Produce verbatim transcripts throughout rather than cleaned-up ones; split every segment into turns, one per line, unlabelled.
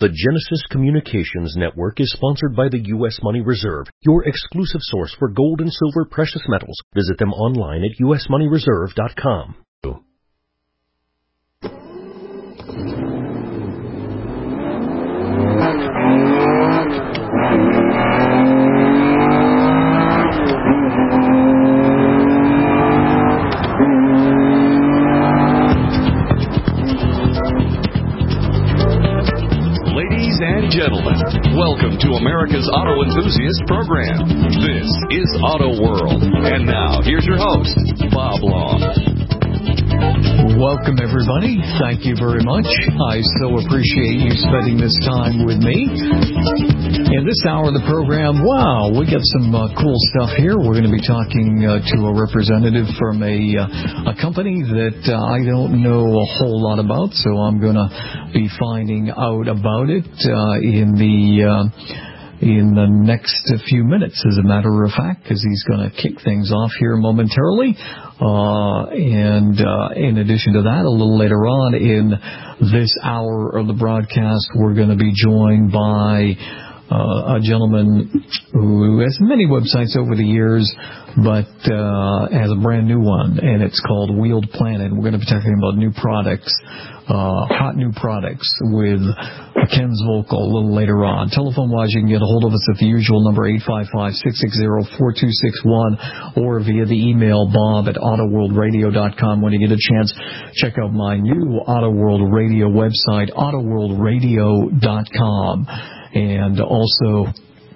The Genesis Communications Network is sponsored by the U S Money Reserve, your exclusive source for gold and silver precious metals. Visit them online at u s money reserve dot com.
Ladies and gentlemen, welcome to America's Auto Enthusiast Program. This is Auto World. And now, here's your host, Bob Long.
Welcome, everybody. Thank you very much. I so appreciate you spending this time with me. In this hour of the program, wow, we got some uh, cool stuff here. We're going to be talking uh, to a representative from a, uh, a company that uh, I don't know a whole lot about, so I'm going to be finding out about it uh, in the... Uh, in the next few minutes, as a matter of fact, because he's going to kick things off here momentarily. Uh, and uh, in addition to that, a little later on in this hour of the broadcast, we're going to be joined by uh, a gentleman who has many websites over the years, but uh, has a brand new one, and it's called Wheeled Planet. We're going to be talking about new products, uh, hot new products with Ken Zvolko a little later on. Telephone-wise, you can get a hold of us at the usual number, eight five five, six six zero, four two six one, or via the email, bob at auto world radio dot com. When you get a chance, check out my new Auto World Radio website, auto world radio dot com. And also,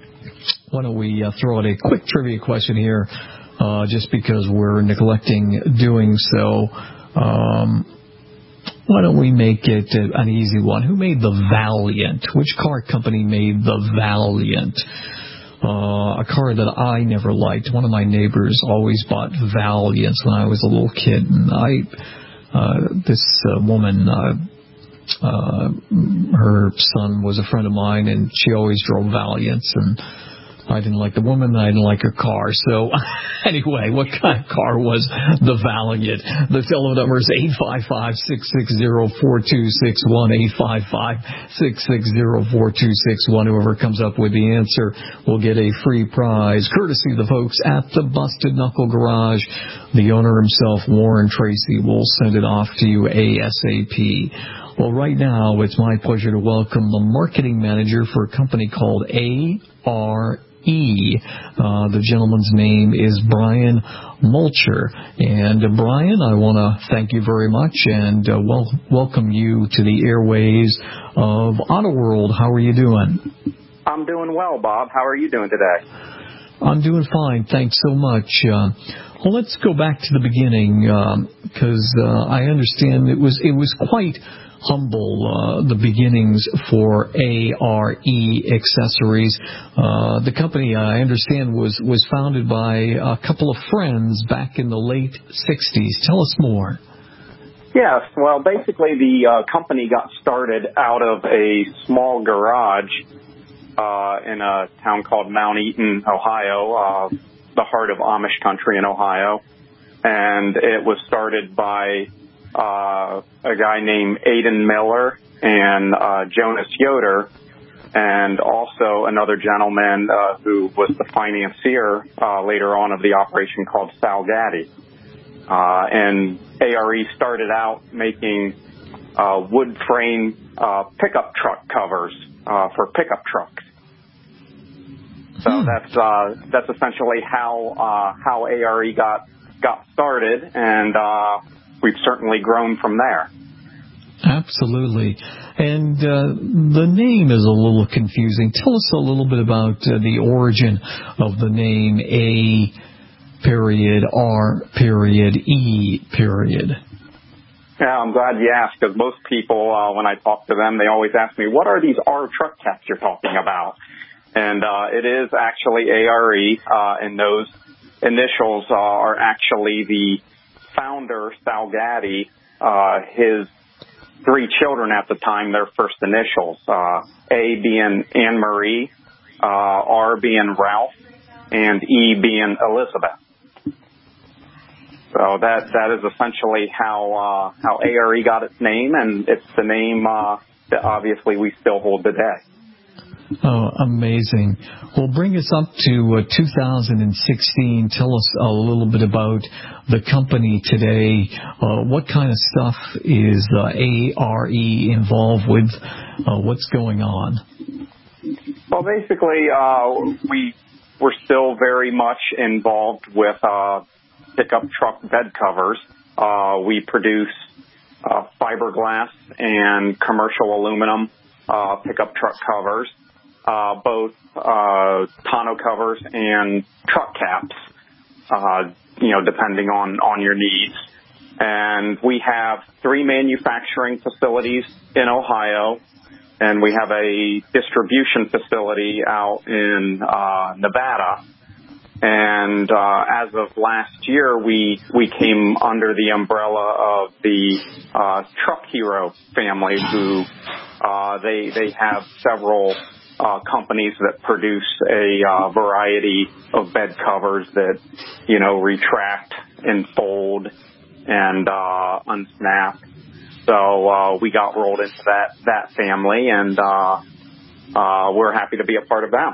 why don't we uh, throw out a quick trivia question here, uh, just because we're neglecting doing so. Um... Why don't we make it an easy one? Who made the Valiant? Which car company made the Valiant? Uh, a car that I never liked. One of my neighbors always bought Valiants when I was a little kid. And I, uh, this uh, woman, uh, uh, her son was a friend of mine, and she always drove Valiants. And I didn't like the woman, I didn't like her car. So, anyway, what kind of car was the Valiant? The telephone number is eight five five, six six zero, four two six one, eight five five, six six zero, four two six one. Whoever comes up with the answer will get a free prize, courtesy of the folks at the Busted Knuckle Garage. The owner himself, Warren Tracy, will send it off to you ASAP. Well, right now, it's my pleasure to welcome the marketing manager for a company called A R E. Uh, the gentleman's name is Brian Mulcher. And uh, Brian, I want to thank you very much and uh, wel- welcome you to the airways of Auto World. How are you doing?
I'm doing well, Bob. How are you doing today?
I'm doing fine. Thanks so much. Uh, well, let's go back to the beginning because um, uh, I understand it was it was quite humble, uh, the beginnings for A R E Accessories. Uh, the company, I understand, was, was founded by a couple of friends back in the late sixties. Tell us more.
Yes, well, basically the uh, company got started out of a small garage uh, in a town called Mount Eaton, Ohio, uh, the heart of Amish country in Ohio. And it was started by Uh, a guy named Aidan Miller and uh, Jonas Yoder, and also another gentleman uh, who was the financier uh, later on of the operation called Sal Gaddy. Uh, and A R E started out making uh, wood frame uh, pickup truck covers uh, for pickup trucks. So hmm. that's uh, that's essentially how uh, how A R E got got started, and uh, we've certainly grown from there.
Absolutely. And uh, the name is a little confusing. Tell us a little bit about uh, the origin of the name A period R period E period.
Yeah, I'm glad you asked, because most people, uh, when I talk to them, they always ask me, what are these R truck caps you're talking about? And uh, it is actually A R E, uh, and those initials uh, are actually the founder, Sal Gaddy, uh, his three children at the time, their first initials, uh, A being Anne-Marie, uh, R being Ralph, and E being Elizabeth. So that that is essentially how uh, how A R E got its name, and it's the name uh, that obviously we still hold today.
Oh, amazing. Well, bring us up to uh, two thousand sixteen. Tell us a little bit about the company today. Uh, what kind of stuff is uh, A R E involved with? Uh, what's going on?
Well, basically, uh, we, we're still very much involved with uh, pickup truck bed covers. Uh, we produce uh, fiberglass and commercial aluminum uh, pickup truck covers. Uh, both uh, tonneau covers and truck caps, uh, you know, depending on, on your needs. And we have three manufacturing facilities in Ohio, and we have a distribution facility out in uh, Nevada. And uh, as of last year, we we came under the umbrella of the uh, Truck Hero family, who uh, they they have several Uh, companies that produce a uh, variety of bed covers that, you know, retract and fold and uh, unsnap. So uh, we got rolled into that that family, and uh, uh, we're happy to be a part of that.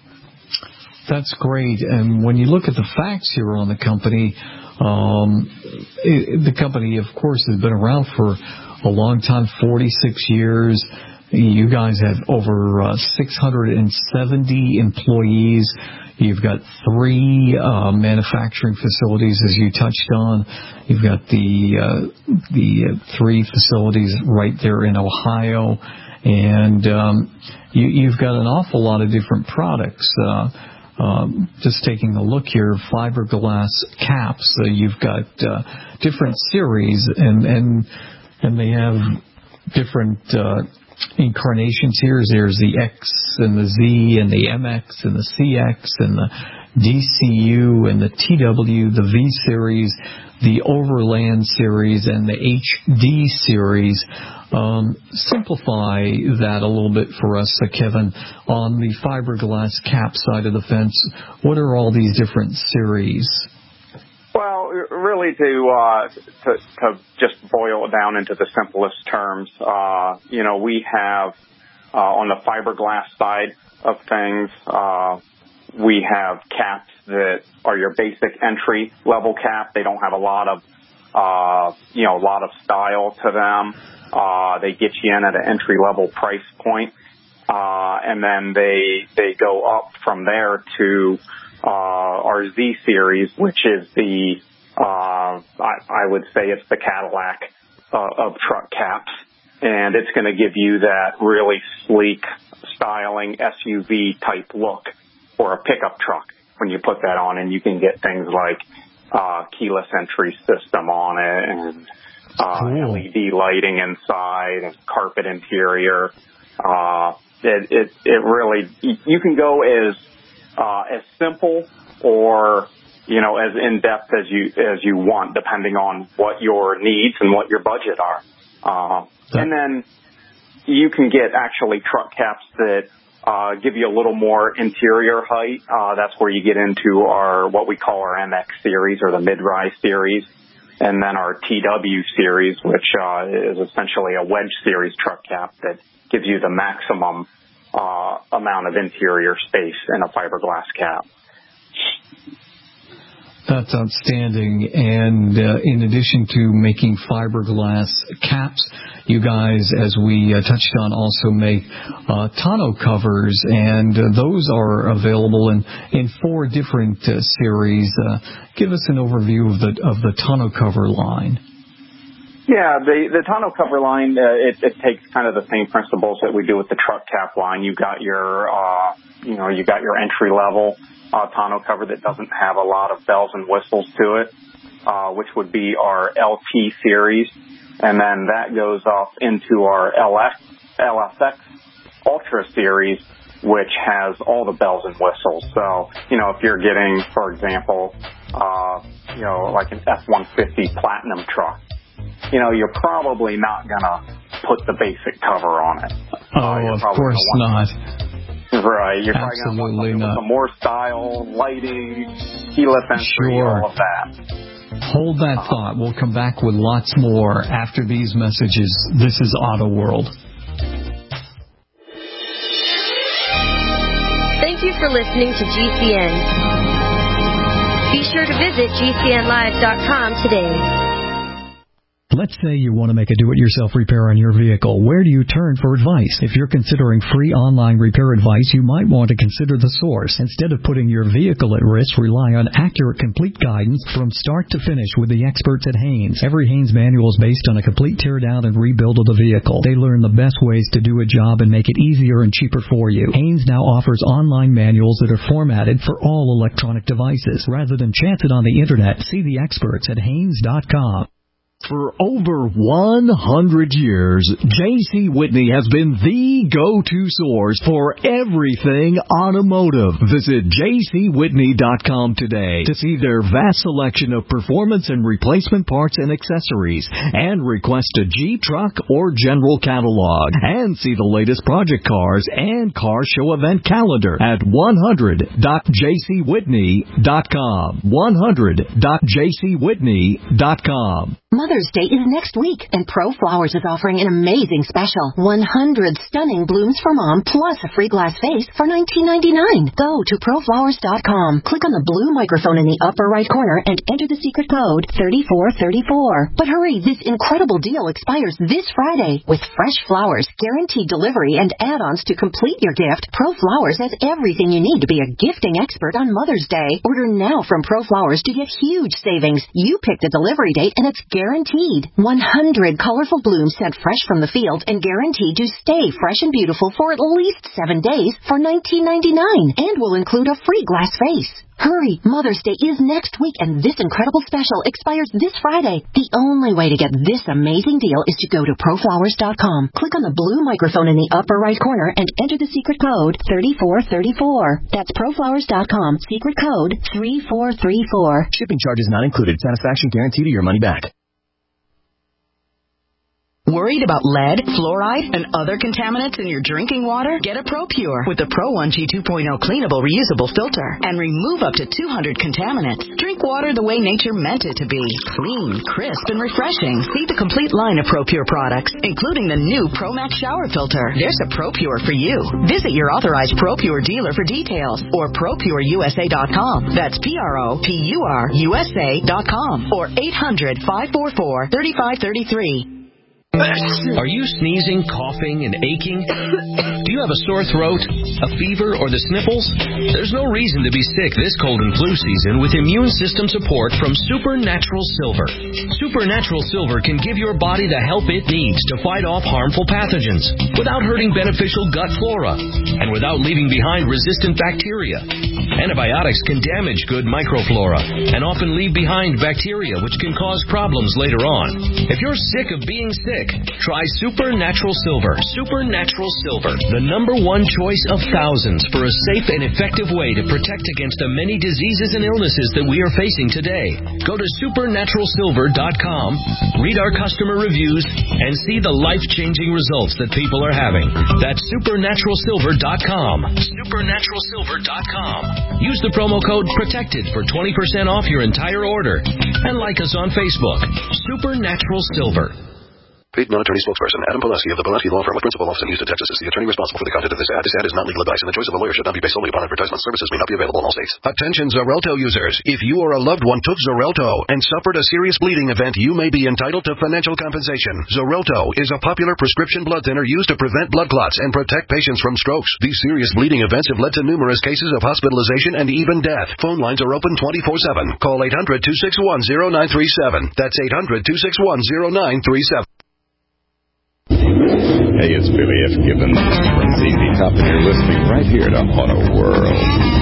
That's great. And when you look at the facts here on the company, um, it, the company, of course, has been around for a long time, forty-six years. You guys have over uh, six hundred seventy employees. You've got three uh, manufacturing facilities, as you touched on. You've got the uh, the uh, three facilities right there in Ohio, and um, you, you've got an awful lot of different products. Uh, um, just taking a look here, fiberglass caps. Uh, you've got uh, different series, and and and they have different Uh, incarnations here. There's the X and the Z and the M X and the C X and the D C U and the T W, the V series, the Overland series, and the H D series. Um, simplify that a little bit for us, uh, Kevin, on the fiberglass cap side of the fence. What are all these different series?
Well, really, to, uh, to to just boil it down into the simplest terms, uh, you know, we have uh, on the fiberglass side of things, uh, we have caps that are your basic entry level cap. They don't have a lot of, uh, you know, a lot of style to them. Uh, they get you in at an entry level price point, uh, and then they they go up from there to Uh, our Z series, which is the, uh, I, I would say it's the Cadillac uh, of truck caps. And it's going to give you that really sleek, styling S U V type look for a pickup truck when you put that on. And you can get things like uh, keyless entry system on it, and uh, cool. L E D lighting inside, and carpet interior. Uh, it, it, it really, you can go as Uh, as simple or, you know, as in-depth as you as you want, depending on what your needs and what your budget are. Uh, and then you can get actually truck caps that uh, give you a little more interior height. Uh, that's where you get into our what we call our M X series, or the mid-rise series, and then our T W series, which uh, is essentially a wedge series truck cap that gives you the maximum Uh, amount of interior space in a fiberglass cap.
That's outstanding. And uh, in addition to making fiberglass caps, you guys, as we uh, touched on, also make uh, tonneau covers, and uh, those are available in, in four different uh, series. Uh, give us an overview of the of the tonneau cover line.
Yeah, the, the tonneau cover line, uh, it, it takes kind of the same principles that we do with the truck cap line. You've got your, uh, you know, you've got your entry level uh, tonneau cover that doesn't have a lot of bells and whistles to it, uh, which would be our L T series. And then that goes off into our L X, L S X Ultra series, which has all the bells and whistles. So, you know, if you're getting, for example, uh, you know, like an F one fifty Platinum truck, you know, you're probably not going to put the basic cover on it.
Oh, uh, of course not.
Right. You're probably going to want something with some more style, lighting, keyless entry,
sure.
all of that.
Hold that uh, thought. We'll come back with lots more after these messages. This is Auto World.
you for listening to G C N. Be sure to visit G C N live dot com today.
Let's say you want to make a do-it-yourself repair on your vehicle. Where do you turn for advice? If you're considering free online repair advice, you might want to consider The Source. Instead of putting your vehicle at risk, rely on accurate, complete guidance from start to finish with the experts at Haynes. Every Haynes manual is based on a complete teardown and rebuild of the vehicle. They learn the best ways to do a job and make it easier and cheaper for you. Haynes now offers online manuals that are formatted for all electronic devices. Rather than chance it on the internet, see the experts at Haynes dot com.
For over one hundred years, J C. Whitney has been the go-to source for everything automotive. Visit J C Whitney dot com today to see their vast selection of performance and replacement parts and accessories, and request a Jeep, truck, or general catalog, and see the latest project cars and car show event calendar at one hundred dot J C Whitney dot com. one hundred dot J C Whitney dot com.
Mother's Day is next week, and ProFlowers is offering an amazing special. one hundred stunning blooms for Mom, plus a free glass vase for nineteen ninety-nine. Go to Pro Flowers dot com, click on the blue microphone in the upper right corner, and enter the secret code thirty-four thirty-four. But hurry, this incredible deal expires this Friday. With fresh flowers, guaranteed delivery, and add-ons to complete your gift, ProFlowers has everything you need to be a gifting expert on Mother's Day. Order now from ProFlowers to get huge savings. You pick the delivery date, and it's guaranteed. one hundred colorful blooms sent fresh from the field and guaranteed to stay fresh and beautiful for at least seven days for nineteen ninety-nine, and will include a free glass vase. Hurry, Mother's Day is next week, and this incredible special expires this Friday. The only way to get this amazing deal is to go to Pro Flowers dot com, click on the blue microphone in the upper right corner, and enter the secret code thirty-four thirty-four. That's Pro Flowers dot com, secret code three four three four.
Shipping charges not included. Satisfaction guaranteed or your money back.
Worried about lead, fluoride, and other contaminants in your drinking water? Get a ProPure with the Pro one G two point oh cleanable reusable filter and remove up to two hundred contaminants. Drink water the way nature meant it to be. Clean, crisp, and refreshing. See the complete line of ProPure products, including the new ProMax shower filter. There's a ProPure for you. Visit your authorized ProPure dealer for details or Pro Pure U S A dot com. That's P R O P U R U S A dot com or eight hundred, five four four, three five three three.
Are you sneezing, coughing, and aching? Do you have a sore throat, a fever, or the sniffles? There's no reason to be sick this cold and flu season with immune system support from Supernatural Silver. Supernatural Silver can give your body the help it needs to fight off harmful pathogens without hurting beneficial gut flora and without leaving behind resistant bacteria. Antibiotics can damage good microflora and often leave behind bacteria which can cause problems later on. If you're sick of being sick, try Supernatural Silver. Supernatural Silver, the number one choice of thousands for a safe and effective way to protect against the many diseases and illnesses that we are facing today. Go to Supernatural Silver dot com, read our customer reviews, and see the life-changing results that people are having. That's Supernatural Silver dot com. Supernatural Silver dot com. Use the promo code PROTECTED for twenty percent off your entire order. And like us on Facebook. Supernatural Silver.
Paid non-attorney spokesperson Adam Pulaski of the Pulaski Law Firm with principal office in Houston, Texas is the attorney responsible for the content of this ad. This ad is not legal advice, and the choice of a lawyer should not be based solely upon advertisement. Services may not be available in all states. Attention Xarelto users. If you or a loved one took Xarelto and suffered a serious bleeding event, you may be entitled to financial compensation. Xarelto is a popular prescription blood thinner used to prevent blood clots and protect patients from strokes. These serious bleeding events have led to numerous cases of hospitalization and even death. Phone lines are open twenty-four seven. Call eight hundred, two six one, zero nine three seven. That's eight hundred, two six one, zero nine three seven.
Hey, it's Billy F. Gibbons from Z Z Top, and you're listening right here to Auto World.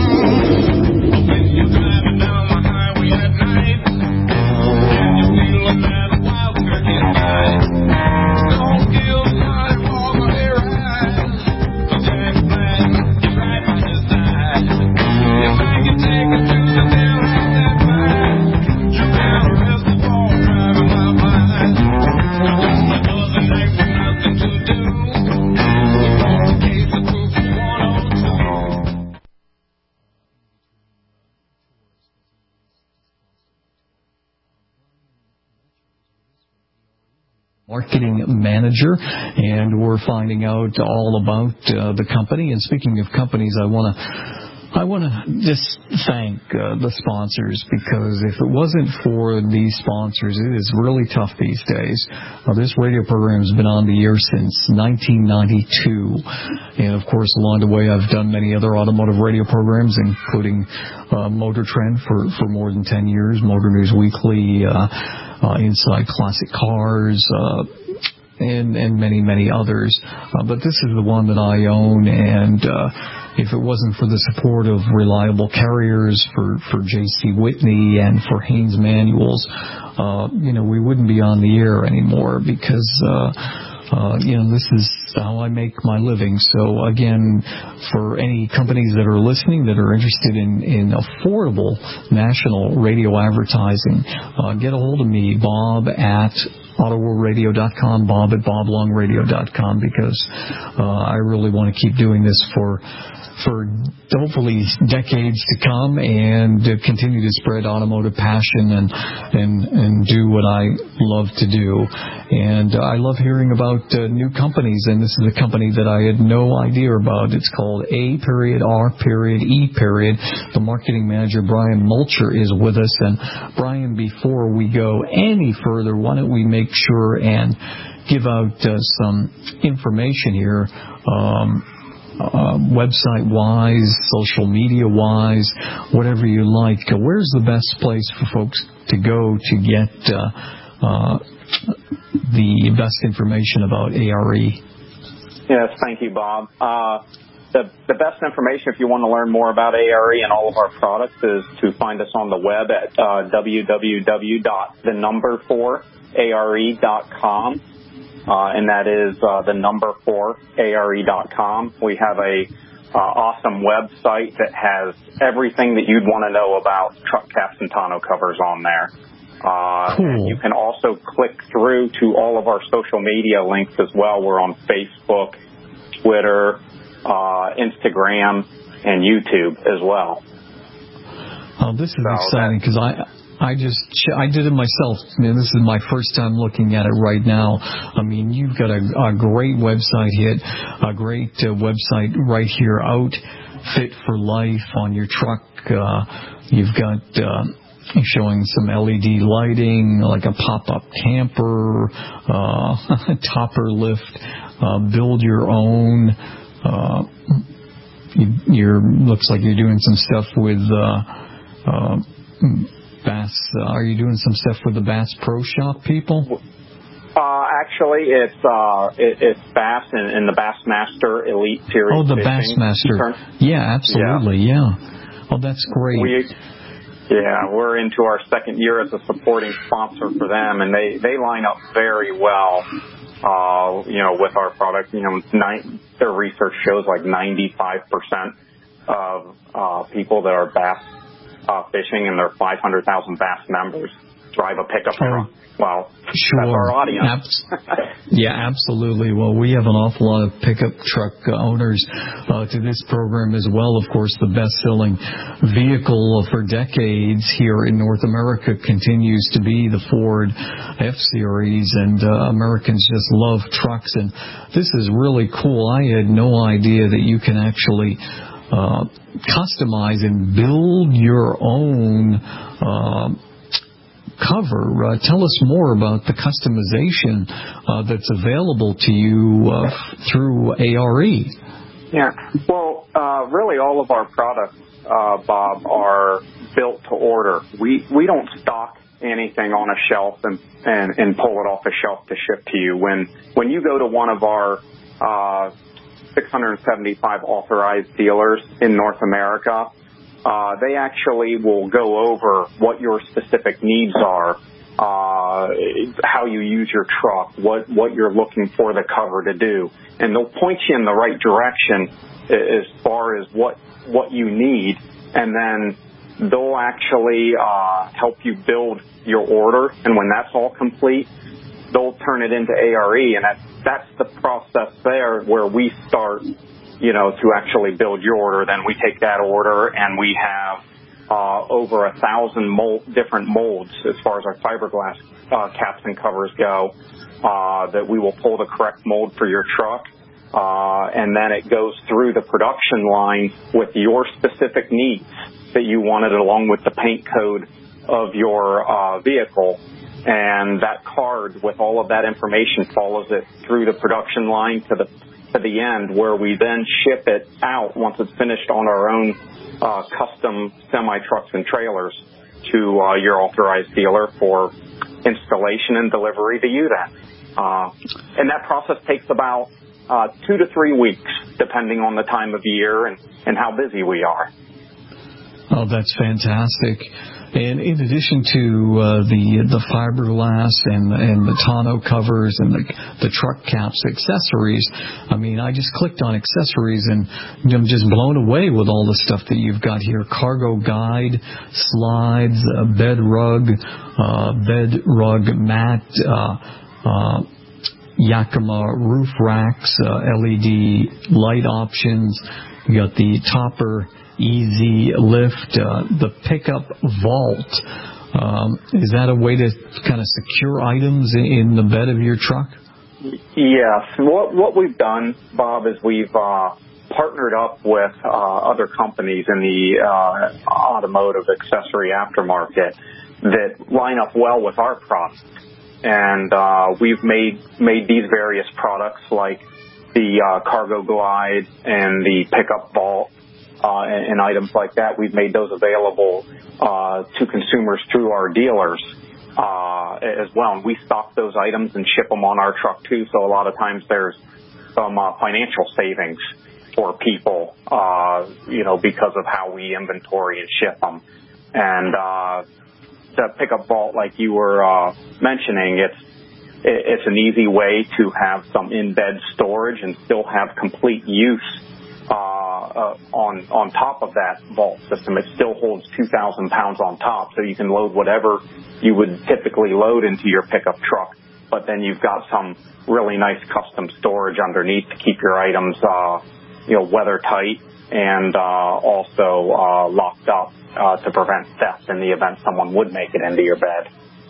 Marketing manager, and we're finding out all about uh, the company. And speaking of companies, I want to I want to just thank uh, the sponsors, because if it wasn't for these sponsors, it is really tough these days. Uh, this radio program has been on the air since nineteen ninety-two. And, of course, along the way, I've done many other automotive radio programs, including uh, Motor Trend for, for more than ten years, Motor News Weekly, uh, uh, Inside Classic Cars, uh, and, and many, many others. Uh, but this is the one that I own, and uh, if it wasn't for the support of reliable carriers, for, for J C Whitney and for Haynes Manuals, uh, you know, we wouldn't be on the air anymore, because, uh, uh, you know, this is how I make my living. So, again, for any companies that are listening that are interested in, in affordable national radio advertising, uh, get a hold of me, Bob at auto world radio dot com, Bob at bob long radio dot com, because uh, I really want to keep doing this for for hopefully decades to come, and to continue to spread automotive passion and and and do what I love to do. And uh, I love hearing about uh, new companies, and this is a company that I had no idea about. It's called A period R period E period. The marketing manager, Brian Mulcher, is with us. And Brian, before we go any further, why don't we make sure and give out uh, some information here, um, uh, website-wise, social media-wise, whatever you like. Uh, where's the best place for folks to go to get uh, uh, the best information about A R E?
Yes, thank you, Bob. Uh, the, the best information, if you want to learn more about A R E and all of our products, is to find us on the web at uh, w w w dot the number four A R E dot com. Uh, and that is uh, the number four A R E dot com. We have a uh, awesome website that has everything that you'd want to know about truck caps and tonneau covers on there. Uh, cool. And you can also click through to all of our social media links as well. We're on Facebook, Twitter, uh, Instagram, and YouTube as well.
Oh, this is
so
exciting, because I... I just, I did it myself. Man, this is my first time looking at it right now. I mean, you've got a, a great website hit, a great uh, website right here, Outfit for Life on your truck. Uh, you've got uh, showing some L E D lighting, like a pop-up camper, uh, topper lift, uh, build your own. Uh, you, you're looks like you're doing some stuff with. Uh, uh, Bass, uh, are you doing some stuff with the Bass Pro Shop people?
Uh, actually, it's uh, it, it's Bass and, and the Bassmaster Elite Series.
Oh, the Bassmaster. Yeah, absolutely. Yeah. yeah. Oh, that's great.
We, yeah, we're into our second year as a supporting sponsor for them, and they, they line up very well. Uh, you know, with our product, you know, nine, their research shows like ninety-five percent of uh, people that are Bass Uh, fishing and their five hundred thousand Bass members drive a pickup truck. Well,
sure.
That's our audience.
Abs- yeah, absolutely. Well, we have an awful lot of pickup truck owners uh, to this program as well. Of course, the best-selling vehicle for decades here in North America continues to be the Ford F-Series, and uh, Americans just love trucks. And this is really cool. I had no idea that you can actually Uh, customize and build your own uh, cover. Uh, tell us more about the customization uh, that's available to you uh, through A R E.
Yeah, well, uh, really all of our products, uh, Bob, are built to order. We we don't stock anything on a shelf and, and, and pull it off a shelf to ship to you. When, when you go to one of our uh six hundred seventy-five authorized dealers in North America, uh, they actually will go over what your specific needs are, uh, how you use your truck, what, what you're looking for the cover to do. And they'll point you in the right direction as far as what, what you need. And then they'll actually, uh, help you build your order. And when that's all complete, they'll turn it into A R E, and that's, that's the process there where we start, you know, to actually build your order. Then we take that order, and we have uh, over a thousand mold, different molds as far as our fiberglass uh, caps and covers go, uh, that we will pull the correct mold for your truck. uh, and then it goes through the production line with your specific needs that you wanted, along with the paint code of your uh, vehicle. And that card with all of that information follows it through the production line to the to the end, where we then ship it out once it's finished on our own uh, custom semi-trucks and trailers to uh, your authorized dealer for installation and delivery to you then. Uh, and that process takes about uh, two to three weeks, depending on the time of year and, and how busy we are.
Oh, that's fantastic. And in addition to uh, the the fiberglass and and the tonneau covers and the the truck caps accessories, I mean, I just clicked on accessories and I'm just blown away with all the stuff that you've got here: cargo guide, slides, uh, bed rug, uh, bed rug mat, uh, uh, Yakima roof racks, uh, L E D light options. You got the topper easy lift, uh, the pickup vault. Um, is that a way to kind of secure items in, in the bed of your truck?
Yes. What what we've done, Bob, is we've uh, partnered up with uh, other companies in the uh, automotive accessory aftermarket that line up well with our product, and uh, we've made made these various products like the uh, cargo glide and the pickup vault. Uh, and, and items like that. We've made those available uh, to consumers through our dealers uh, as well. And we stock those items and ship them on our truck, too. So a lot of times there's some uh, financial savings for people, uh, you know, because of how we inventory and ship them. And uh, the pickup vault, like you were uh, mentioning, it's it's an easy way to have some in-bed storage and still have complete use Uh, uh, on on top of that vault system. It still holds two thousand pounds on top, so you can load whatever you would typically load into your pickup truck, but then you've got some really nice custom storage underneath to keep your items, uh, you know, weather tight and uh, also uh, locked up uh, to prevent theft in the event someone would make it into your bed.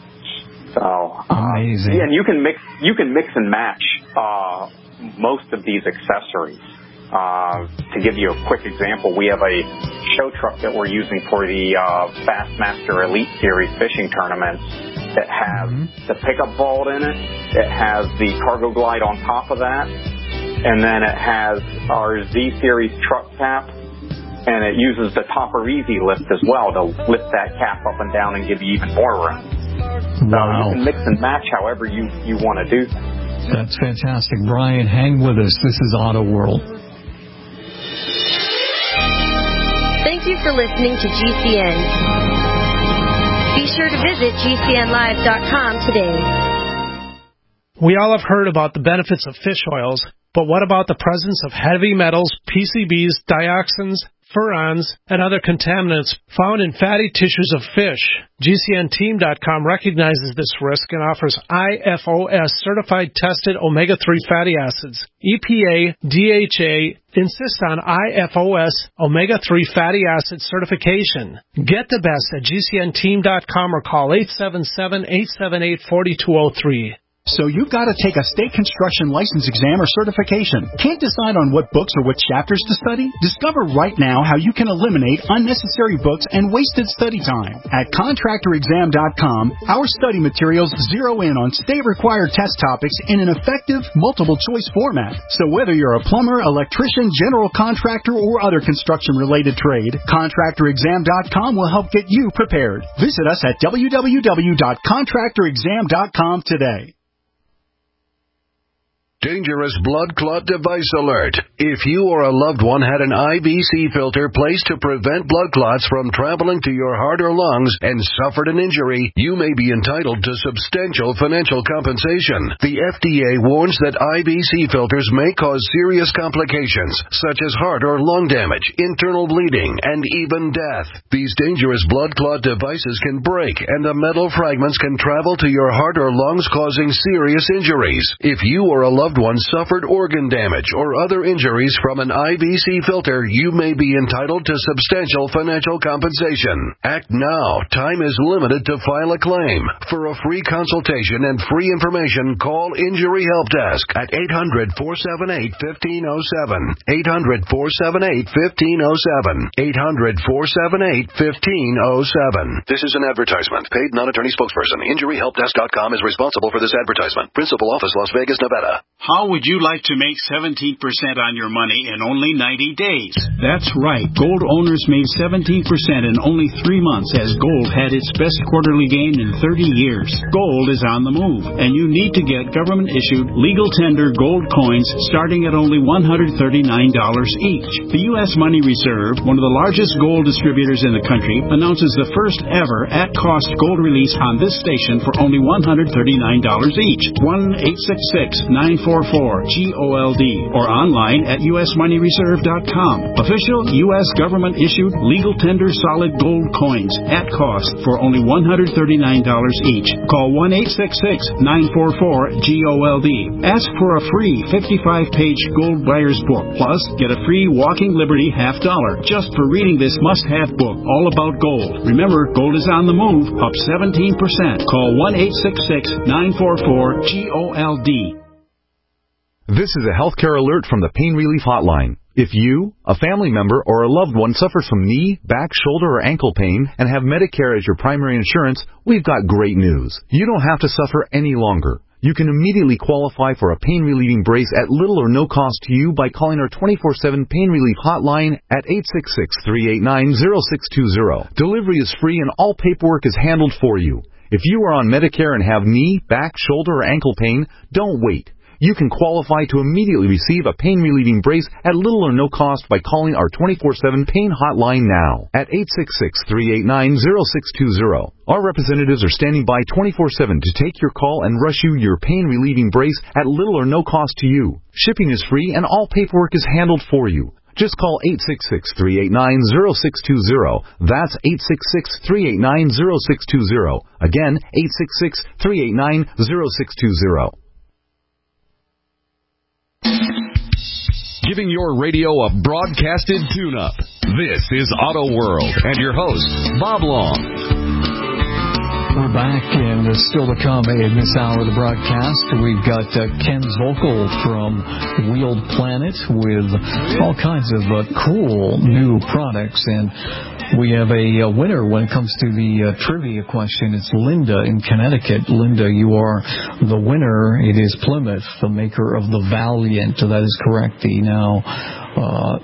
So uh,
amazing.
Yeah, and you can mix you can mix and match uh, most of these accessories. Uh, to give you a quick example, we have a show truck that we're using for the uh, Bassmaster Elite Series fishing tournaments that has mm-hmm. the pickup vault in it. It has the cargo glide on top of that, and then it has our Z Series truck cap, and it uses the Topper Easy lift as well to lift that cap up and down and give you even more room. So
wow.
You can mix and match however you, you want to do things.
That's fantastic. Brian, hang with us. This is Auto World.
Thank you for listening to G C N. Be sure to visit G C N live dot com today.
We all have heard about the benefits of fish oils, but what about the presence of heavy metals, P C Bs, dioxins, furans, and other contaminants found in fatty tissues of fish? G C N team dot com recognizes this risk and offers I F O S certified tested omega three fatty acids. E P A, D H A insist on I F O S omega three fatty acid certification. Get the best at G C N team dot com or call eight seven seven, eight seven eight, four two zero three.
So you've got to take a state construction license exam or certification. Can't decide on what books or what chapters to study? Discover right now how you can eliminate unnecessary books and wasted study time. At contractor exam dot com, our study materials zero in on state-required test topics in an effective, multiple-choice format. So whether you're a plumber, electrician, general contractor, or other construction-related trade, contractor exam dot com will help get you prepared. Visit us at w w w dot contractor exam dot com today.
Dangerous blood clot device alert. If you or a loved one had an I B C filter placed to prevent blood clots from traveling to your heart or lungs and suffered an injury, you may be entitled to substantial financial compensation. The F D A warns that I B C filters may cause serious complications, such as heart or lung damage, internal bleeding, and even death. These dangerous blood clot devices can break, and the metal fragments can travel to your heart or lungs, causing serious injuries. If you or a loved loved one suffered organ damage or other injuries from an I V C filter, you may be entitled to substantial financial compensation. Act now. Time is limited to file a claim. For a free consultation and free information, call Injury Help Desk at eight hundred, four seven eight, one five zero seven. eight hundred, four seven eight, one five zero seven. eight hundred, four seven eight, one five zero seven. This is an advertisement. Paid non-attorney spokesperson. Injury Help Desk dot com is responsible for this advertisement. Principal office, Las Vegas, Nevada.
How would you like to make seventeen percent on your money in only ninety days? That's right. Gold owners made seventeen percent in only three months as gold had its best quarterly gain in thirty years. Gold is on the move, and you need to get government-issued, legal tender gold coins starting at only one hundred thirty-nine dollars each. The U S Money Reserve, one of the largest gold distributors in the country, announces the first ever at-cost gold release on this station for only one hundred thirty-nine dollars each. one eight six six, nine four four, G O L D or online at U S money reserve dot com. Official U S government-issued legal tender solid gold coins at cost for only one hundred thirty-nine dollars each. Call one eight six six, nine four four, G O L D. Ask for a free fifty-five page gold buyer's book. Plus, get a free Walking Liberty half dollar just for reading this must-have book all about gold. Remember, gold is on the move, up seventeen percent. Call one eight six six, nine four four, G O L D.
This is a healthcare alert from the Pain Relief Hotline. If you, a family member, or a loved one suffers from knee, back, shoulder, or ankle pain and have Medicare as your primary insurance, we've got great news. You don't have to suffer any longer. You can immediately qualify for a pain-relieving brace at little or no cost to you by calling our twenty-four seven Pain Relief Hotline at eight six six, three eight nine, zero six two zero. Delivery is free and all paperwork is handled for you. If you are on Medicare and have knee, back, shoulder, or ankle pain, don't wait. You can qualify to immediately receive a pain-relieving brace at little or no cost by calling our twenty-four seven Pain Hotline now at eight six six, three eight nine, zero six two zero. Our representatives are standing by twenty-four seven to take your call and rush you your pain-relieving brace at little or no cost to you. Shipping is free and all paperwork is handled for you. Just call eight six six, three eight nine, zero six two zero. That's eight six six, three eight nine, zero six two zero. Again, eight six six, three eight nine, zero six two zero.
Giving your radio a broadcasted tune-up. This is Auto World and your host, Bob Long.
We're back, and uh, still to come in this hour of the broadcast, we've got uh, Ken Zvokel from Wheeled Planet with all kinds of uh, cool new products, and we have a, a winner when it comes to the uh, trivia question. It's Linda in Connecticut. Linda, you are the winner. It is Plymouth, the maker of the Valiant. That is correct. The now uh,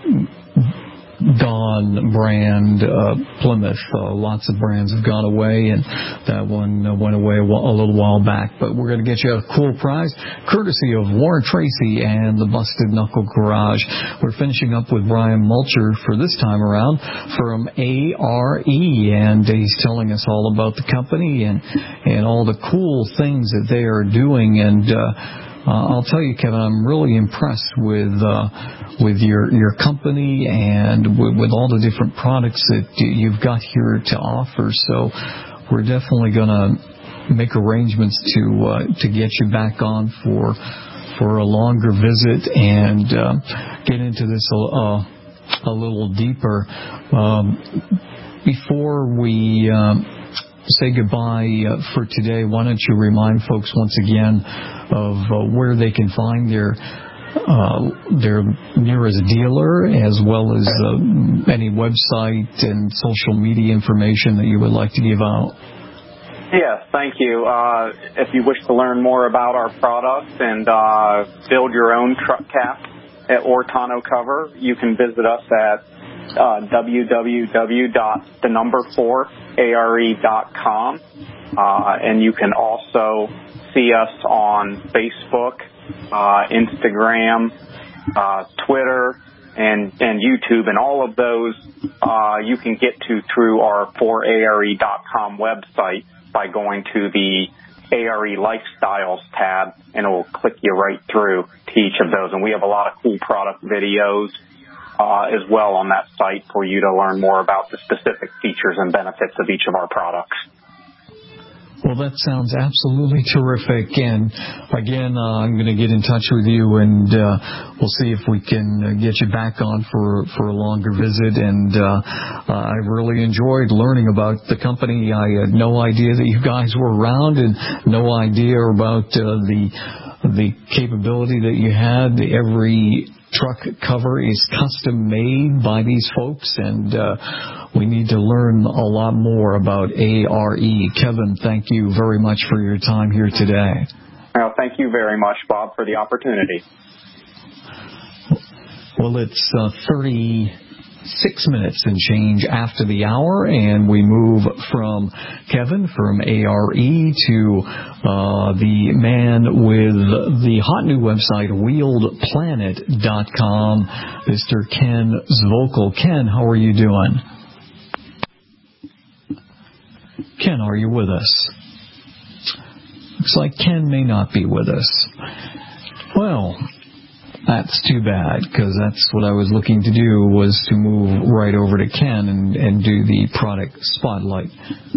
Dawn brand, uh, Plymouth. Uh, lots of brands have gone away, and that one uh, went away a, wh- a little while back. But we're going to get you a cool prize, courtesy of Warren Tracy and the Busted Knuckle Garage. We're finishing up with Brian Mulcher for this time around from A R E, and he's telling us all about the company and, and all the cool things that they are doing. And uh, Uh, I'll tell you, Kevin, I'm really impressed with uh, with your your company and with, with all the different products that you've got here to offer. So we're definitely going to make arrangements to uh, to get you back on for for a longer visit and uh, get into this a, uh, a little deeper. Um, before we um, say goodbye uh, for today, why don't you remind folks once again of uh, where they can find their uh, their nearest dealer, as well as uh, any website and social media information that you would like to give out.
Yes, thank you. Uh, if you wish to learn more about our products and uh, build your own truck cap or tonneau cover, you can visit us at uh, w w w dot the number four are dot com, uh, and you can also see us on Facebook, uh, Instagram, uh, Twitter, and, and YouTube, and all of those uh, you can get to through our four are dot com website by going to the A R E Lifestyles tab, and it will click you right through to each of those. And we have a lot of cool product videos uh, as well on that site for you to learn more about the specific features and benefits of each of our products.
Well, that sounds absolutely terrific. And again, uh, I'm going to get in touch with you, and uh, we'll see if we can uh, get you back on for for a longer visit. And uh, uh, I really enjoyed learning about the company. I had no idea that you guys were around, and no idea about uh, the the capability that you had. Every truck cover is custom made by these folks, and uh, we need to learn a lot more about A R E. Kevin, thank you very much for your time here today.
Well, thank you very much, Bob, for the opportunity.
Well, it's uh, thirty-six minutes and change after the hour, and we move from Kevin from A R E to uh, the man with the hot new website, wheeled planet dot com, Mister Ken Zvokel. Ken, how are you doing? Ken, are you with us? Looks like Ken may not be with us. Well, that's too bad, because that's what I was looking to do, was to move right over to Ken and, and do the product spotlight.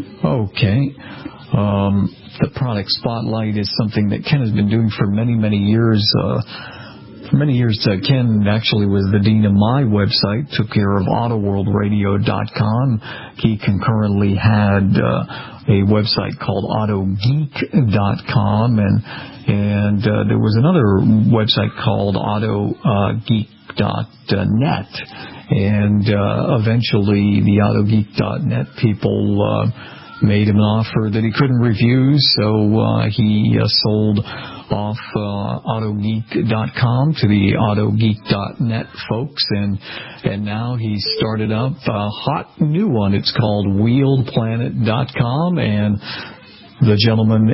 Okay. Um, the product spotlight is something that Ken has been doing for many, many years. Uh, for many years, uh, Ken actually was the dean of my website, took care of auto world radio dot com. He concurrently had uh, a website called auto geek dot com, and and uh, there was another website called auto geek dot net, and uh, eventually the auto geek dot net people uh, made him an offer that he couldn't refuse, so uh, he uh, sold off uh, auto geek dot com to the auto geek dot net folks, and and now he's started up a hot new one. It's called wheeled planet dot com, and the gentleman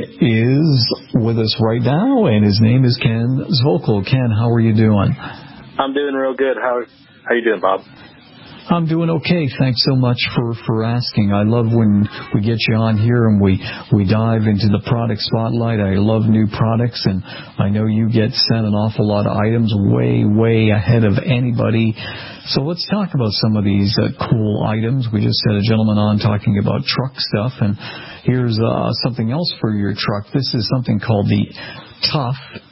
is with us right now, and his name is Ken Zvokel. Ken, how are you doing?
I'm doing real good. How how you doing, Bob?
I'm doing okay. Thanks so much for, for asking. I love when we get you on here and we, we dive into the product spotlight. I love new products, and I know you get sent an awful lot of items way, way ahead of anybody. So let's talk about some of these uh, cool items. We just had a gentleman on talking about truck stuff, and here's uh, something else for your truck. This is something called the Tuff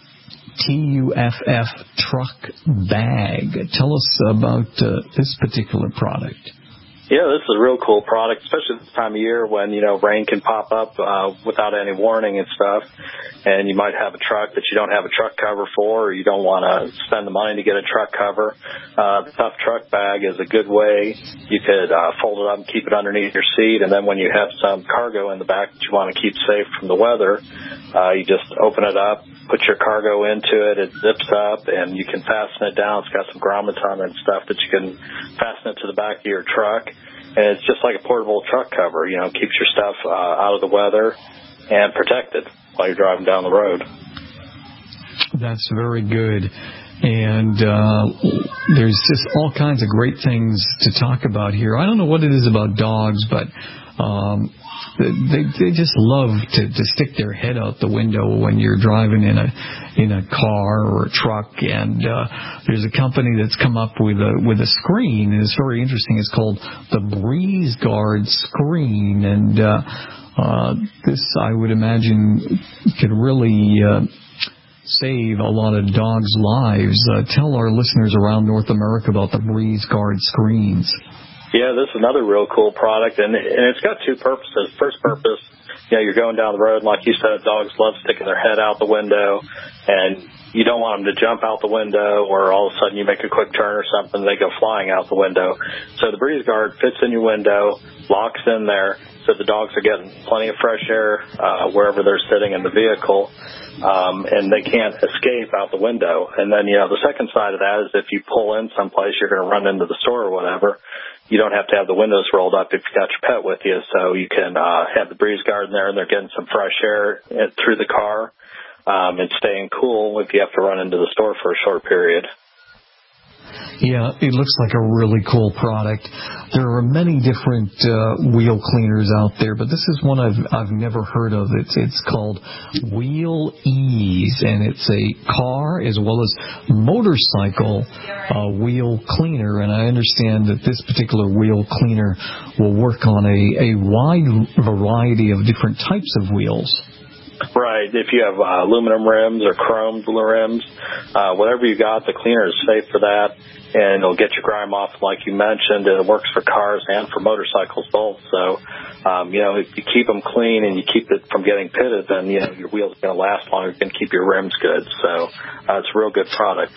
T U F F truck bag. Tell us about uh, this particular product.
Yeah, this is a real cool product, especially this time of year when, you know, rain can pop up uh, without any warning and stuff, and you might have a truck that you don't have a truck cover for, or you don't want to spend the money to get a truck cover. Uh, the Tuff truck bag is a good way. You could uh, fold it up and keep it underneath your seat, and then when you have some cargo in the back that you want to keep safe from the weather, uh, you just open it up, put your cargo into it, it zips up, and you can fasten it down. It's got some grommets on it and stuff that you can fasten it to the back of your truck. And it's just like a portable truck cover, you know, keeps your stuff uh, out of the weather and protected while you're driving down the road.
That's very good. And uh, there's just all kinds of great things to talk about here. I don't know what it is about dogs, but um, they they just love to, to stick their head out the window when you're driving in a in a car or a truck. And uh, there's a company that's come up with a with a screen, and it's very interesting. It's called the Breeze Guard screen, and uh, uh, this, I would imagine, could really uh, save a lot of dogs' lives. Uh, tell our listeners around North America about the Breeze Guard screens.
Yeah, this is another real cool product, and, and it's got two purposes. First purpose, you know, you're going down the road, and like you said, dogs love sticking their head out the window, and you don't want them to jump out the window, or all of a sudden you make a quick turn or something, they go flying out the window. So the Breeze Guard fits in your window, locks in there, so the dogs are getting plenty of fresh air uh, wherever they're sitting in the vehicle, um, and they can't escape out the window. And then, you know, the second side of that is if you pull in someplace, you're going to run into the store or whatever, you don't have to have the windows rolled up if you've got your pet with you, so you can uh, have the Breeze Guard in there, and they're getting some fresh air through the car um, and staying cool if you have to run into the store for a short period.
Yeah, it looks like a really cool product. There are many different uh, wheel cleaners out there, but this is one I've I've never heard of. It's it's called Wheel Ease, and it's a car as well as motorcycle uh, wheel cleaner. And I understand that this particular wheel cleaner will work on a, a wide variety of different types of wheels.
Right. If you have uh, aluminum rims or chrome rims, uh, whatever you got, the cleaner is safe for that, and it'll get your grime off, like you mentioned. It works for cars and for motorcycles both. So, um, you know, if you keep them clean and you keep it from getting pitted, then, you know, your wheels are going to last longer. You're going to keep your rims good. So uh, it's a real good product.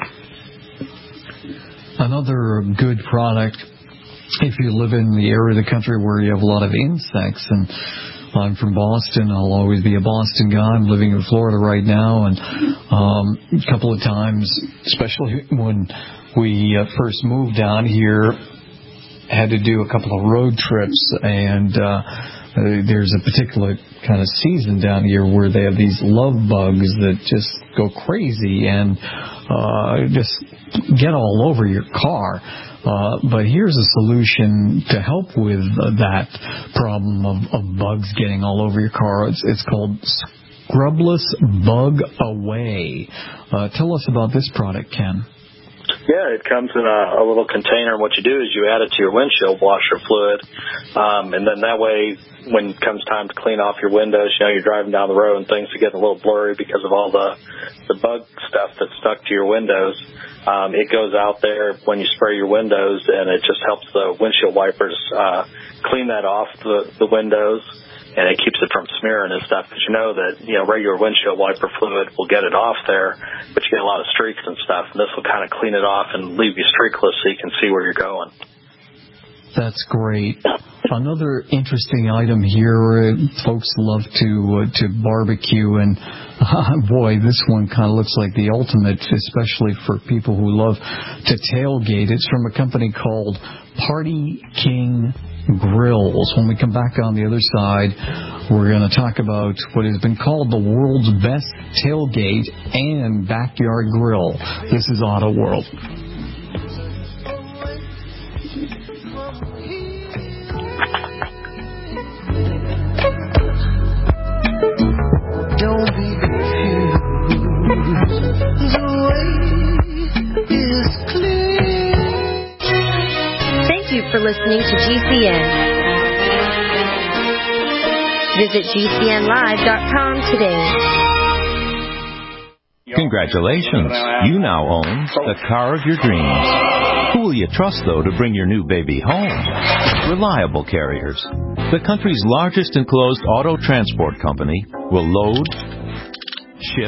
Another good product, if you live in the area of the country where you have a lot of insects, and I'm from Boston. I'll always be a Boston guy. I'm living in Florida right now, and um, a couple of times, especially when we uh, first moved down here, had to do a couple of road trips, and uh, there's a particular kind of season down here where they have these love bugs that just go crazy and uh, just get all over your car. Uh, but here's a solution to help with uh, that problem of, of bugs getting all over your car. It's, it's called Scrubless Bug Away. Uh, tell us about this product, Ken.
Yeah, it comes in a, a little container, and what you do is you add it to your windshield washer fluid, um, and then that way, when it comes time to clean off your windows, you know, you're driving down the road and things are getting a little blurry because of all the, the bug stuff that's stuck to your windows. Um, it goes out there when you spray your windows, and it just helps the windshield wipers uh, clean that off the, the windows, and it keeps it from smearing and stuff. Because you know that, you know, regular windshield wiper fluid will get it off there, but you get a lot of streaks and stuff, and this will kind of clean it off and leave you streakless so you can see where you're going.
That's great. Another interesting item here, uh, folks love to uh, to barbecue, and uh, boy, this one kind of looks like the ultimate, especially for people who love to tailgate. It's from a company called Party King Grills. When we come back on the other side, we're going to talk about what has been called the world's best tailgate and backyard grill. This is Auto World.
Don't be confused. The way is clear.
Thank you for listening to G C N. Visit G C N live dot com today.
Congratulations. You now own the car of your dreams. Who will you trust, though, to bring your new baby home? Reliable Carriers, the country's largest enclosed auto transport company, will load, ship,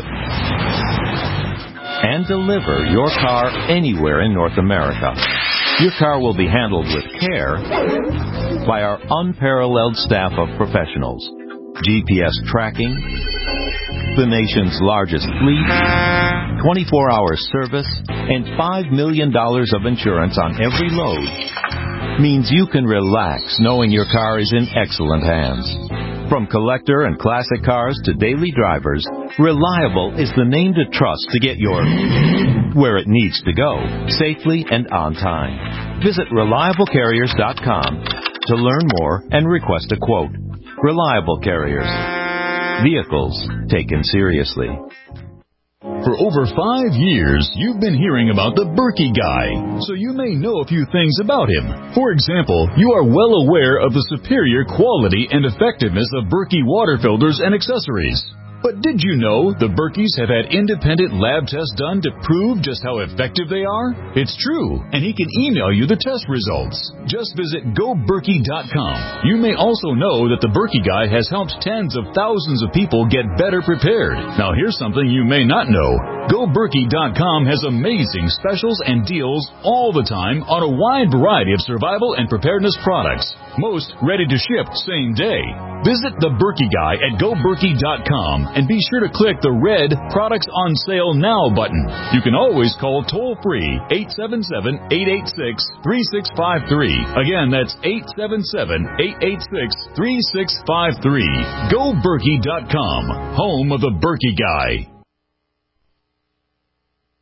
and deliver your car anywhere in North America. Your car will be handled with care by our unparalleled staff of professionals. G P S tracking, the nation's largest fleet, twenty-four hour service, and five million dollars of insurance on every load means you can relax knowing your car is in excellent hands. From collector and classic cars to daily drivers, Reliable is the name to trust to get your where it needs to go, safely and on time. Visit reliable carriers dot com to learn more and request a quote. Reliable Carriers. Vehicles taken seriously.
For over five years, you've been hearing about the Berkey Guy, so you may know a few things about him. For example, you are well aware of the superior quality and effectiveness of Berkey water filters and accessories. But did you know the Berkeys have had independent lab tests done to prove just how effective they are? It's true, and he can email you the test results. Just visit go berkey dot com. You may also know that the Berkey Guy has helped tens of thousands of people get better prepared. Now here's something you may not know. go berkey dot com has amazing specials and deals all the time on a wide variety of survival and preparedness products. Most ready to ship same day. Visit the Berkey Guy at go berkey dot com and be sure to click the red Products on Sale Now button. You can always call toll-free eight seven seven, eight eight six, three six five three. Again, that's eight seven seven, eight eight six, three six five three. go berkey dot com, home of the Berkey Guy.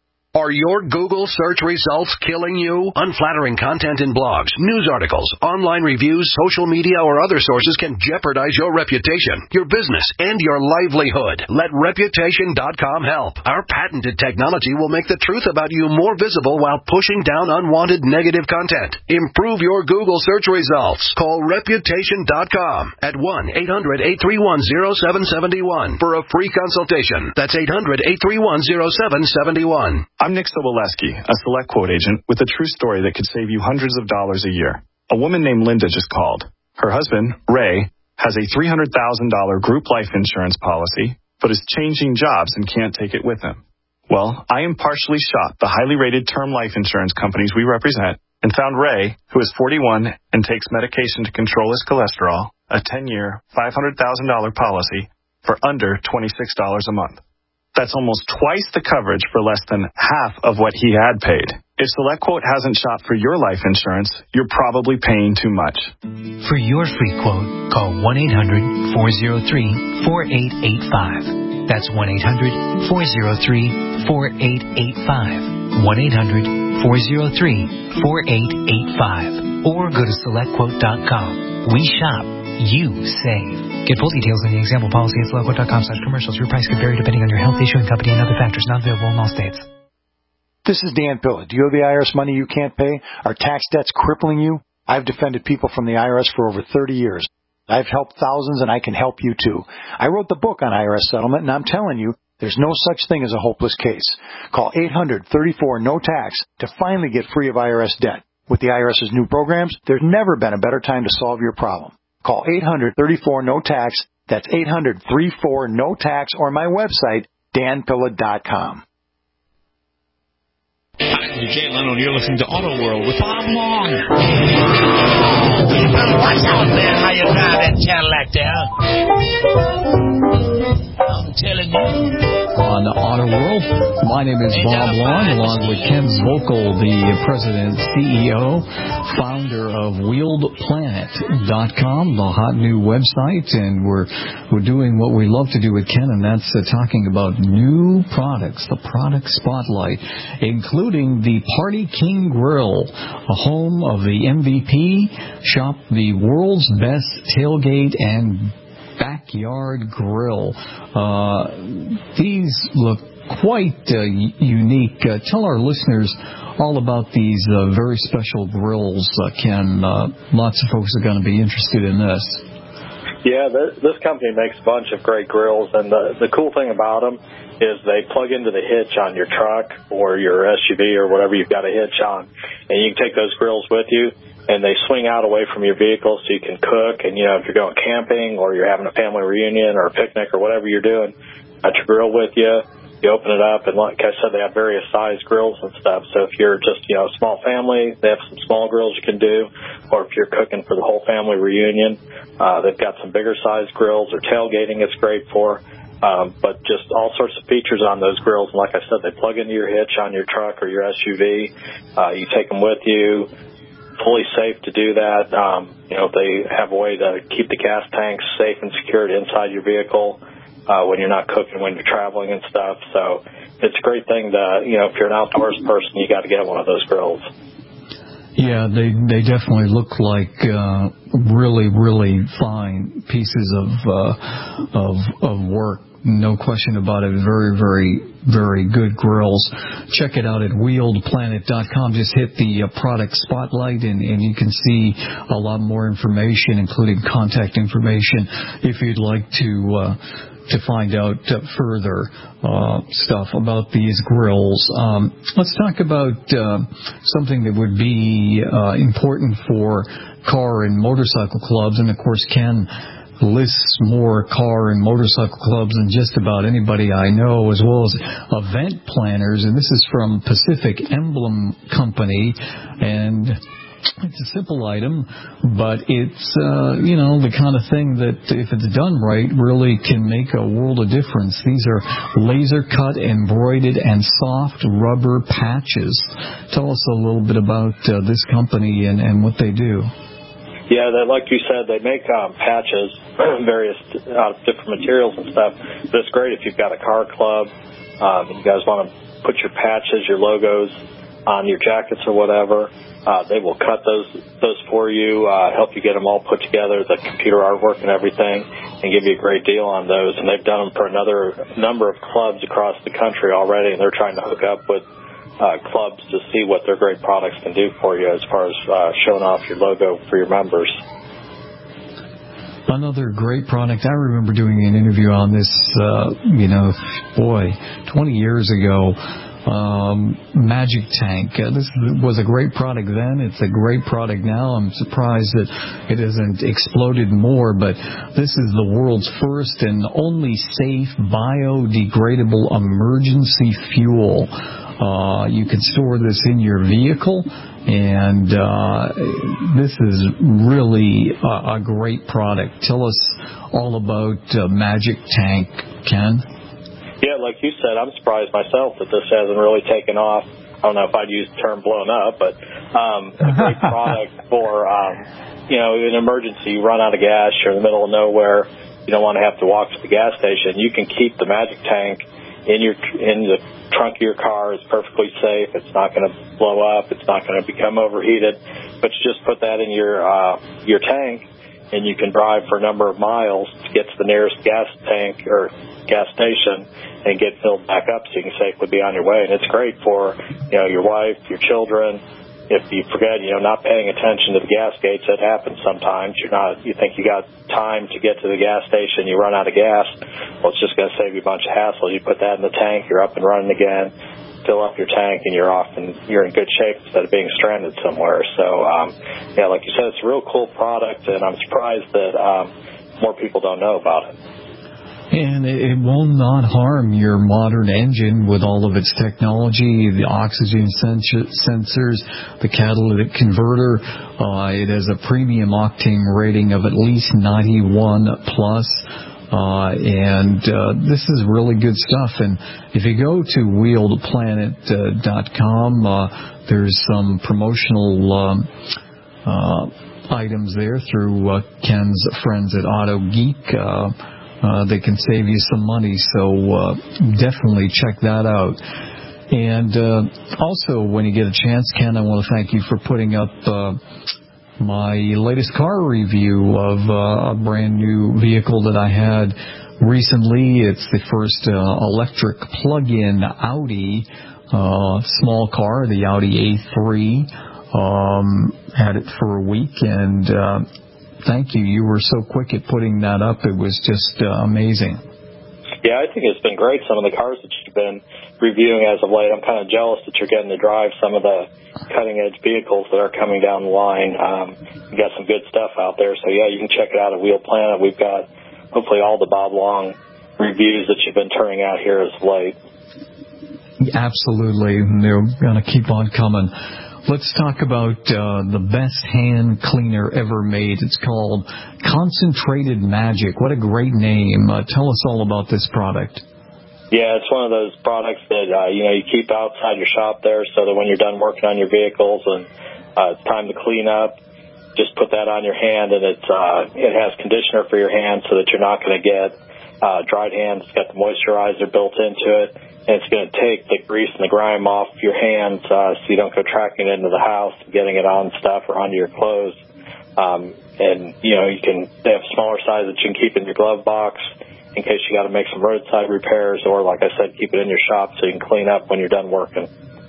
Are your Google search results killing you? Unflattering content in blogs, news articles, online reviews, social media, or other sources can jeopardize your reputation, your business, and your livelihood. Let Reputation dot com help. Our patented technology will make the truth about you more visible while pushing down unwanted negative content. Improve your Google search results. Call Reputation dot com at one eight hundred eight three one zero seven seven one for a free consultation. That's eight hundred eight three one zero seven seven one.
I'm Nick Soboleski, a Select Quote agent with a true story that could save you hundreds of dollars a year. A woman named Linda just called. Her husband, Ray, has a three hundred thousand dollars group life insurance policy, but is changing jobs and can't take it with him. Well, I impartially shot the highly rated term life insurance companies we represent and found Ray, who is forty-one and takes medication to control his cholesterol, a ten-year, five hundred thousand dollars policy for under twenty-six dollars a month. That's almost twice the coverage for less than half of what he had paid. If SelectQuote hasn't shot for your life insurance, you're probably paying too much.
For your free quote, call one eight hundred four oh three four eight eight five. That's one eight hundred four oh three four eight eight five. one eight hundred four oh three four eight eight five. Or go to select quote dot com. We shop. You save. Get full details in the example policy at select quote dot com slash commercials. Your price can vary depending on your health, issuing company, and other factors not available in all states.
This is Dan Pilla. Do you have the I R S money you can't pay? Are tax debts crippling you? I've defended people from the I R S for over thirty years. I've helped thousands, and I can help you too. I wrote the book on I R S settlement, and I'm telling you, there's no such thing as a hopeless case. Call eight hundred thirty-four no tax to finally get free of I R S debt. With the IRS's new programs, there's never been a better time to solve your problem. Call eight hundred thirty-four no tax. That's eight hundred thirty-four no tax, or my website, dan pilla dot com.
Hi, this is Jay Leno, and you're listening to Auto World with Bob Long.
You better watch out, man, how you drive that Cadillac there. I'm telling you.
On Auto World, my name is Bob Long, along with Ken Vogel, the president, C E O, founder of wheeled planet dot com, the hot new website, and we're we're doing what we love to do with Ken, and that's uh, talking about new products, the product spotlight, including the Party King Grill, a home of the M V P. Shop the world's best tailgate and backyard grill. Uh, these look quite uh, unique. Uh, tell our listeners all about these uh, very special grills, uh, Ken. Uh, lots of folks are going to be interested in this.
Yeah, this, this company makes a bunch of great grills, and the, the cool thing about them is they plug into the hitch on your truck or your S U V or whatever you've got a hitch on, and you can take those grills with you, and they swing out away from your vehicle so you can cook. And, you know, if you're going camping or you're having a family reunion or a picnic or whatever you're doing, got your grill with you, you open it up, and like I said, they have various size grills and stuff. So if you're just, you know, a small family, they have some small grills you can do. Or if you're cooking for the whole family reunion, uh, they've got some bigger size grills, or tailgating it's great for. Um, but just all sorts of features on those grills. And like I said, they plug into your hitch on your truck or your S U V. Uh, you take them with you. Fully safe to do that. Um, you know, they have a way to keep the gas tanks safe and secured inside your vehicle uh, when you're not cooking, when you're traveling and stuff. So it's a great thing to, you know, if you're an outdoors person, you got to get one of those grills.
Yeah, they they definitely look like uh, really, really fine pieces of uh, of of work. No question about it. Very, very, very good grills. Check it out at wheeled planet dot com. Just hit the uh, product spotlight, and, and you can see a lot more information, including contact information, if you'd like to uh, to find out uh, further uh, stuff about these grills. Um, let's talk about uh, something that would be uh, important for car and motorcycle clubs, and of course, Ken lists more car and motorcycle clubs than just about anybody I know, as well as event planners. And this is from Pacific Emblem Company, and it's a simple item, but it's, uh, you know, the kind of thing that, if it's done right, really can make a world of difference. These are laser cut, embroidered, and soft rubber patches. Tell us a little bit about uh, this company and, and what they do.
Yeah, they, like you said, they make um, patches, various uh, different materials and stuff. But it's great if you've got a car club, um, and you guys want to put your patches, your logos on your jackets or whatever. Uh, they will cut those those for you, uh, help you get them all put together, the computer artwork and everything, and give you a great deal on those. And they've done them for another number of clubs across the country already, and they're trying to hook up with uh, clubs to see what their great products can do for you as far as uh, showing off your logo for your members.
Another great product. I remember doing an interview on this, uh, you know, boy, twenty years ago. Um, Magic Tank. Uh, this was a great product then. It's a great product now. I'm surprised that it hasn't exploded more, but this is the world's first and only safe biodegradable emergency fuel. Uh, you can store this in your vehicle, and uh, this is really a, a great product. Tell us all about uh, Magic Tank, Ken.
Yeah, like you said, I'm surprised myself that this hasn't really taken off. I don't know if I'd use the term blown up, but um, a great product for, um, you know, an emergency. You run out of gas, you're in the middle of nowhere, you don't want to have to walk to the gas station. You can keep the Magic Tank in your in the trunk of your car. It's perfectly safe. It's not going to blow up. It's not going to become overheated. But you just put that in your uh, your tank, and you can drive for a number of miles to get to the nearest gas tank or gas station and get filled back up so you can safely be on your way. And it's great for, you know, your wife, your children. If you forget, you know, not paying attention to the gas gates, that happens sometimes. You're not, you think you got time to get to the gas station, you run out of gas. Well, it's just going to save you a bunch of hassle. You put that in the tank, you're up and running again, fill up your tank, and you're off, and you're in good shape instead of being stranded somewhere. So, um, yeah, like you said, it's a real cool product, and I'm surprised that um, more people don't know about it.
And it will not harm your modern engine with all of its technology, the oxygen sensors, the catalytic converter. Uh, it has a premium octane rating of at least ninety-one plus. Uh, and uh, this is really good stuff. And if you go to wheeled planet dot com, uh, there's some promotional um, uh, items there through uh, Ken's friends at Auto Geek. Uh, Uh, they can save you some money, so uh, definitely check that out. And uh, also, when you get a chance, Ken, I want to thank you for putting up uh, my latest car review of uh, a brand new vehicle that I had recently. It's the first uh, electric plug-in Audi, uh, small car, the Audi A three. Um, had it for a week, and uh, thank you. You were so quick at putting that up. It was just uh, amazing.
Yeah, I think it's been great, some of the cars that you've been reviewing as of late. I'm kind of jealous that you're getting to drive some of the cutting-edge vehicles that are coming down the line. Um, you got some good stuff out there. So, yeah, you can check it out at Wheel Planet. We've got hopefully all the Bob Long reviews that you've been turning out here as of late.
Absolutely. They're going to keep on coming. Let's talk about uh, the best hand cleaner ever made. It's called Concentrated Magic. What a great name. Uh, tell us all about this product.
Yeah, it's one of those products that, uh, you know, you keep outside your shop there so that when you're done working on your vehicles and uh, it's time to clean up, just put that on your hand, and it's, uh, it has conditioner for your hands so that you're not going to get uh, dried hands. It's got the moisturizer built into it. And it's going to take the grease and the grime off your hands uh, so you don't go tracking it into the house and getting it on stuff or onto your clothes. Um, and, you know, you can they have smaller size that you can keep in your glove box in case you got to make some roadside repairs, or, like I said, keep it in your shop so you can clean up when you're done working.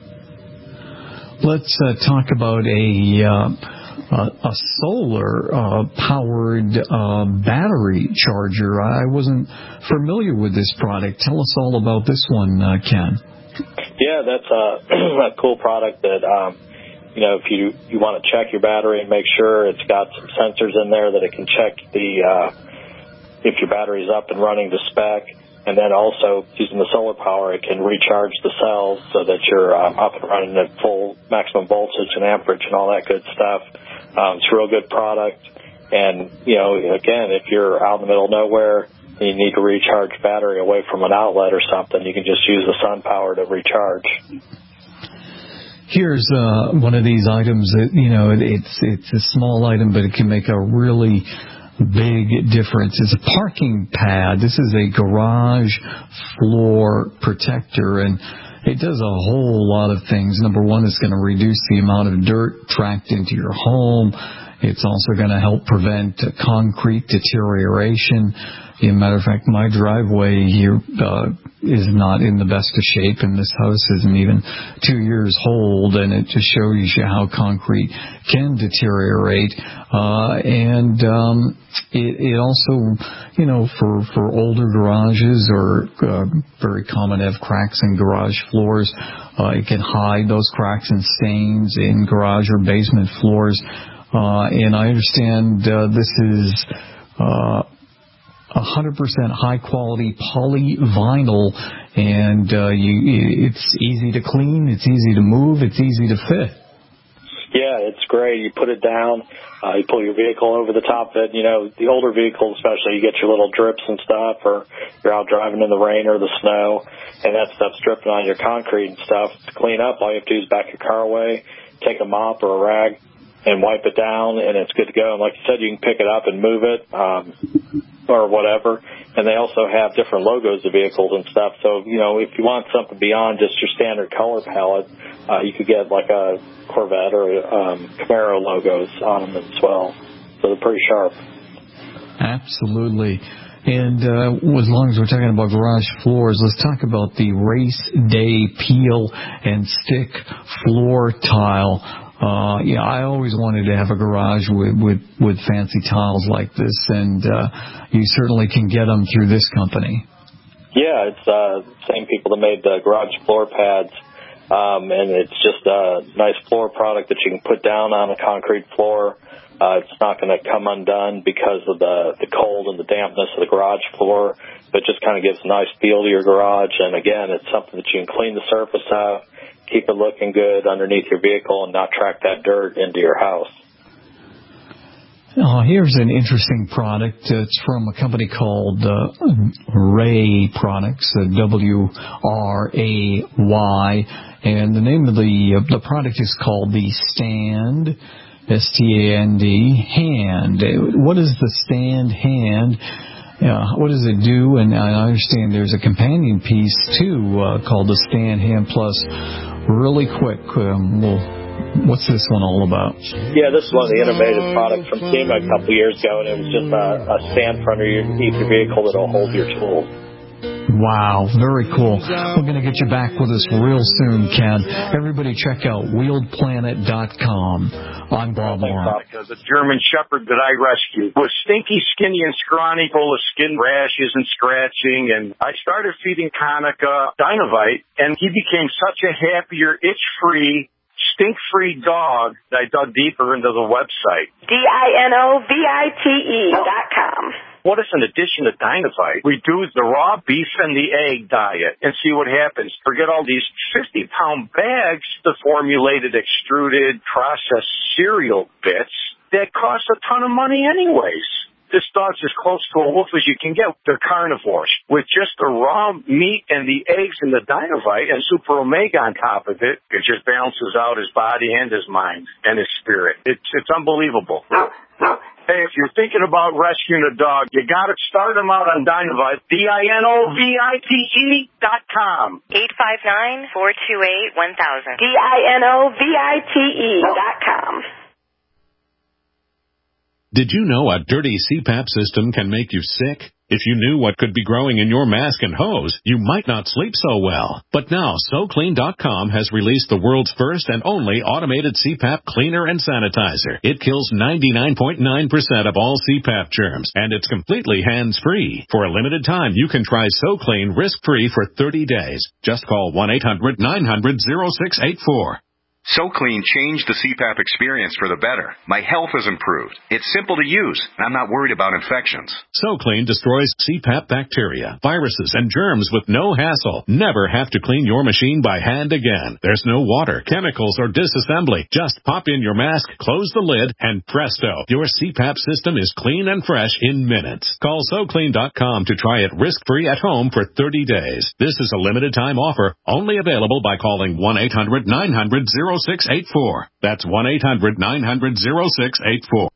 Let's uh, talk about a... Uh Uh, a solar-powered uh, uh, battery charger. I wasn't familiar with this product. Tell us all about this one, uh, Ken.
Yeah, that's a, a cool product that, um, you know, if you, you want to check your battery and make sure it's got some sensors in there that it can check the uh, if your battery's up and running to spec. And then also, using the solar power, it can recharge the cells so that you're um, up and running at full maximum voltage and amperage and all that good stuff. Um, it's a real good product. And, you know, again, if you're out in the middle of nowhere and you need to recharge battery away from an outlet or something, you can just use the sun power to recharge.
Here's uh, one of these items that, you know, it, it's it's a small item, but it can make a really big difference. It's a parking pad. This is a garage floor protector, and It does a whole lot of things. Number one, it's going to reduce the amount of dirt tracked into your home. It's also going to help prevent uh, concrete deterioration. As a matter of fact, my driveway here uh, is not in the best of shape, and this house isn't even two years old, and it just shows you how concrete can deteriorate. Uh, and um, it, it also, you know, for, for older garages or uh, very common to have cracks in garage floors, uh, it can hide those cracks and stains in garage or basement floors. Uh, and I understand uh, this is uh, one hundred percent high-quality polyvinyl, and uh, you, it's easy to clean, it's easy to move, it's easy to fit.
Yeah, it's great. You put it down, uh, you pull your vehicle over the top of it. You know, the older vehicles especially, you get your little drips and stuff, or you're out driving in the rain or the snow, and that stuff's dripping on your concrete and stuff. To clean up, all you have to do is back your car away, take a mop or a rag, and wipe it down, and it's good to go. And like you said, you can pick it up and move it, um, or whatever. And they also have different logos of vehicles and stuff. So, you know, if you want something beyond just your standard color palette, uh, you could get like a Corvette or um, Camaro logos on them as well. So they're pretty sharp.
Absolutely. And uh, as long as we're talking about garage floors, let's talk about the Race Day Peel and Stick Floor Tile. Uh, yeah, I always wanted to have a garage with, with, with fancy tiles like this, and uh, you certainly can get them through this company.
Yeah, it's uh, the same people that made the garage floor pads, um, and it's just a nice floor product that you can put down on a concrete floor. Uh, it's not going to come undone because of the, the cold and the dampness of the garage floor, but just kind of gives a nice feel to your garage. And, again, it's something that you can clean the surface of, keep it looking good underneath your vehicle, and not track that dirt into your house.
Oh, here's an interesting product. It's from a company called uh, Ray Products, uh, W R A Y, and the name of the uh, the product is called the Stand, S T A N D, Hand. What is the Stand Hand? Uh, what does it do? And I understand there's a companion piece, too, uh, called the Stand Hand Plus. Really quick, um, well, what's this one all about?
Yeah, this is one of the innovative products from SEMA a couple of years ago, and it was just a, a stand for underneath your vehicle that will hold your tools.
Wow, very cool. We're going to get you back with us real soon, Ken. Everybody check out wheeled planet dot com. I'm Bob Moore.
Because a German Shepherd that I rescued was stinky, skinny, and scrawny, full of skin rashes and scratching, and I started feeding Konica Dynovite, and he became such a happier, itch-free, stink-free dog that I dug deeper into the website.
D I N O V I T E dot com.
What if, in addition to Dynovite, we do the raw beef and the egg diet and see what happens? Forget all these fifty-pound bags of formulated, extruded, processed cereal bits that cost a ton of money anyways. This dog's as close to a wolf as you can get. They're carnivores. With just the raw meat and the eggs and the Dynovite and Super Omega on top of it, it just balances out his body and his mind and his spirit. It's, it's unbelievable. Hey, if you're thinking about rescuing a dog, you got to start them out on Dynovite, D I N O V I T E dot com.
eight five nine, four two eight, one thousand. D I N O V I T E dot com.
Did you know a dirty C PAP system can make you sick? If you knew what could be growing in your mask and hose, you might not sleep so well. But now, So Clean dot com has released the world's first and only automated C PAP cleaner and sanitizer. It kills ninety-nine point nine percent of all C PAP germs, and it's completely hands-free. For a limited time, you can try So Clean risk-free for thirty days. Just call one eight hundred nine hundred oh six eight four.
So Clean changed the C PAP experience for the better. My health has improved. It's simple to use, and I'm not worried about infections.
So Clean destroys C PAP bacteria, viruses, and germs with no hassle. Never have to clean your machine by hand again. There's no water, chemicals, or disassembly. Just pop in your mask, close the lid, and presto, your C PAP system is clean and fresh in minutes. Call So Clean dot com to try it risk-free at home for thirty days. This is a limited-time offer, only available by calling one eight hundred nine hundred oh six eight four. That's one eight hundred nine hundred oh six eight four.